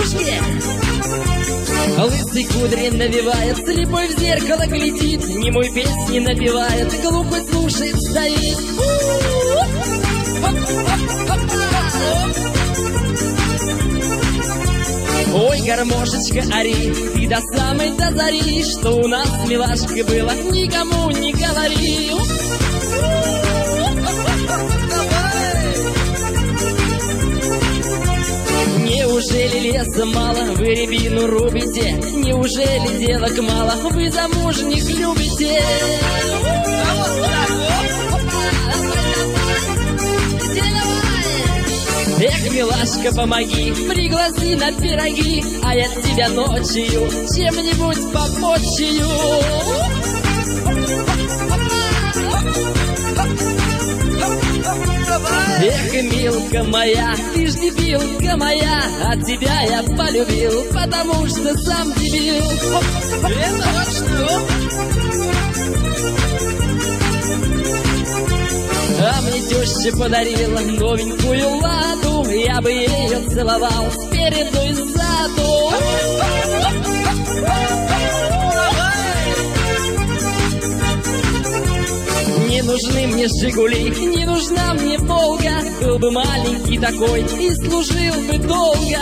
Ребятишки! Лысый кудри навевает, слепой в зеркало глядит, немой песни напевает, глухой слушает, стоит. Ой, гармошечка, ори, ты до самой до зари, что у нас милашка было, никому не говори. Неужели леса мало, вы рябину рубите? Неужели девок мало, вы замужних любите? Эх, милашка, помоги, пригласи на пироги, а я тебя ночью чем-нибудь попочую. Эх, милка моя, ты ж дебилка моя, а тебя я полюбил, потому что сам дебил. Это вот что? А мне теща подарила новенькую ладу, я бы ее целовал спереду и сзаду. Не нужны мне Жигули, не нужна мне Волга, был бы маленький такой и служил бы долго.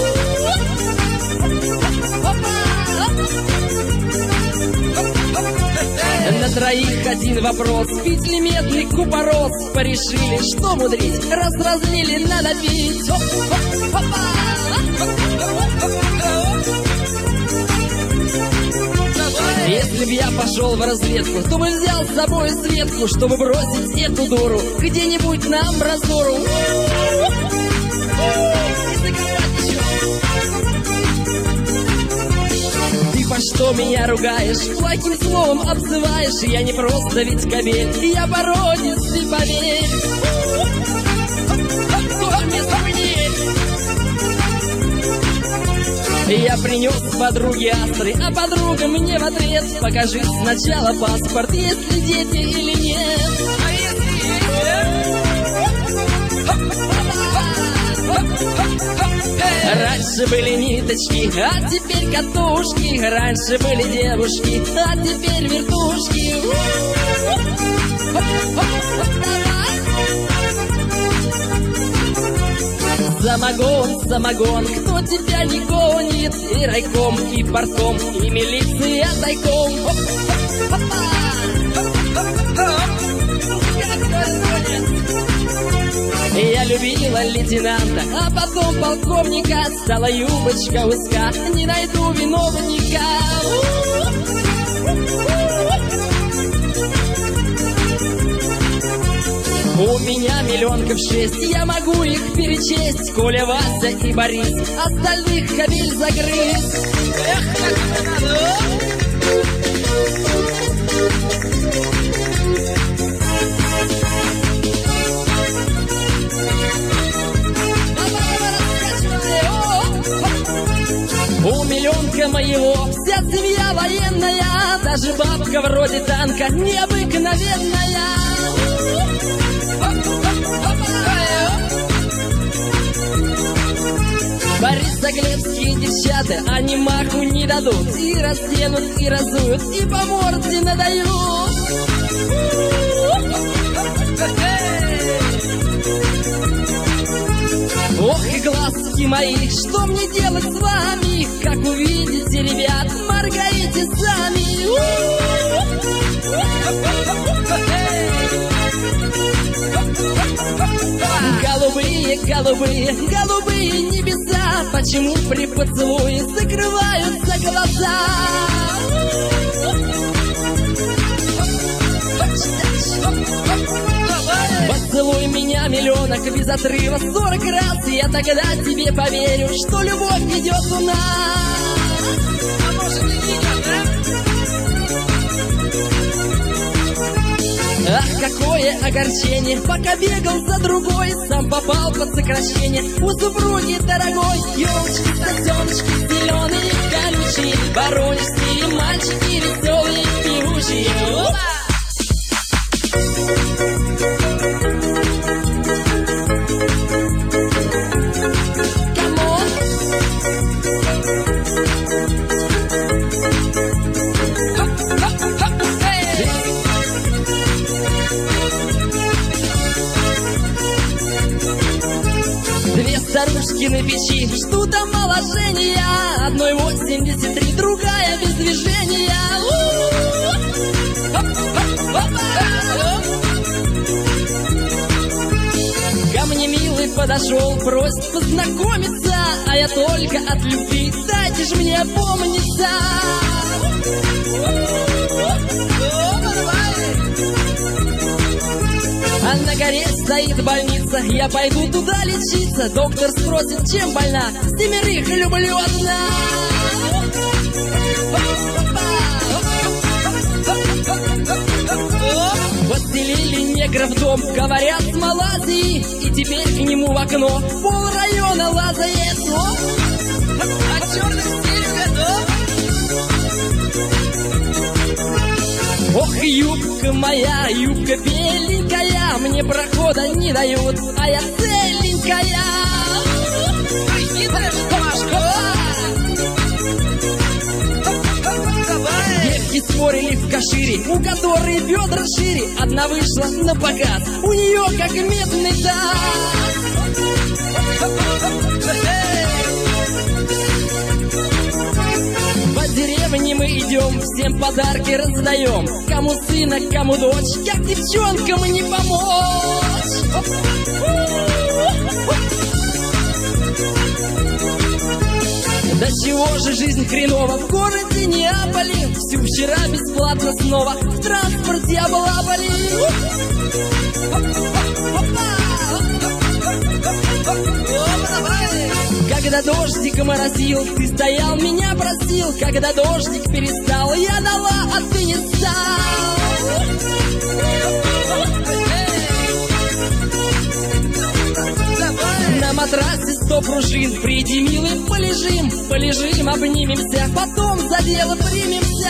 На троих один вопрос, пить ли медный купорос? Порешили, что мудрить, раз разлили, надо пить. Если б я пошел в разведку, то бы взял с собой Светку, чтобы бросить эту дуру где-нибудь на амбразуру. Ты по что меня ругаешь, плохим словом обзываешь? Я не просто ведь кобель, я породистый, поверь. Я принес подруге астры, а подруга мне в ответ: покажи сначала паспорт, есть ли дети или нет. А если есть? Раньше были ниточки, а теперь катушки. Раньше были девушки, а теперь вертушки. Самогон, самогон, кто тебя не гонит? И райком, и портком, и милиция тайком. Я любила лейтенанта, а потом полковника. Стала юбочка узка, не найду виновника. У меня миллионков 6, я могу их перечесть. Коля, Вася и Борис, остальных кабель загрыз. Эх, как это надо! У миллионка моего вся семья военная, даже бабка вроде танка необыкновенная. Борисоглебские девчата, они маху не дадут, и разденут, и разуют, и по морде надают. Ох, и глазки мои, что мне делать с вами? Как увидите, ребят, моргаете сами. Голубые, голубые, голубые небеса, почему при поцелуе закрываются глаза? Поцелуй меня, миллионок, без отрыва 40 раз, я тогда тебе поверю, что любовь идет у нас. А может и не идет, да? Ах, какое огорчение, пока бегал за другой, сам попал под сокращение. У супруги дорогой елочки, сосеночки, зеленые, колючие, воронежские мальчики, веселые, певучие. Come on. Ручки на печи ждут омоложения. Одной 83, другая без движения. Ко мне милый подошел, просит познакомиться, а я только от любви, дайте ж мне помниться. А на горе стоит больница, я пойду туда лечиться. Доктор спросит, чем больна, 7 люблю одна. Подселили негра в дом, говорят, с Малайзии, и теперь к нему в окно пол района лазает. А черный стиль готов. Ох, юбка моя, юбка беленькая, мне прохода не дают, а я целенькая. Девки спорили в Кашире, у которой бедра шире. Одна вышла на показ, у нее как медный таз. По деревне мы идем, всем подарки раздаем. Кому сына, кому дочь, как девчонкам не помочь. Да чего же жизнь хренова в городе Неаполе? Всю вчера бесплатно снова в транспорте облапали. Когда дождик моросил, ты стоял, меня просил. Когда дождик перестал, я дала, а ты не стал. На матрасе 100 пружин, приди, милый, полежим. Полежим, обнимемся, потом за дело примемся.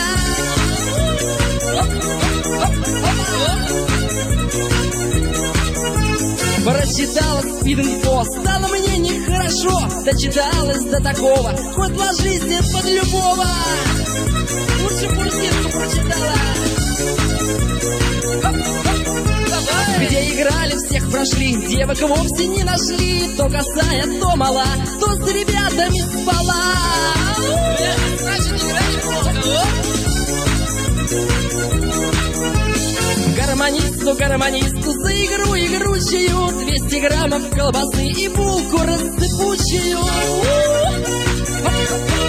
Прочитала спид-инфо, стало мне нехорошо. Дочиталась до такого, хоть ложись под любого. Лучше пульсирку прочитала. Где играли, всех прошли, девок вовсе не нашли. То косая, то мала, то с ребятами спала. Значит, играли плохо. Гармонисту за игру игручую 200 граммов колбасы и булку рассыпучую.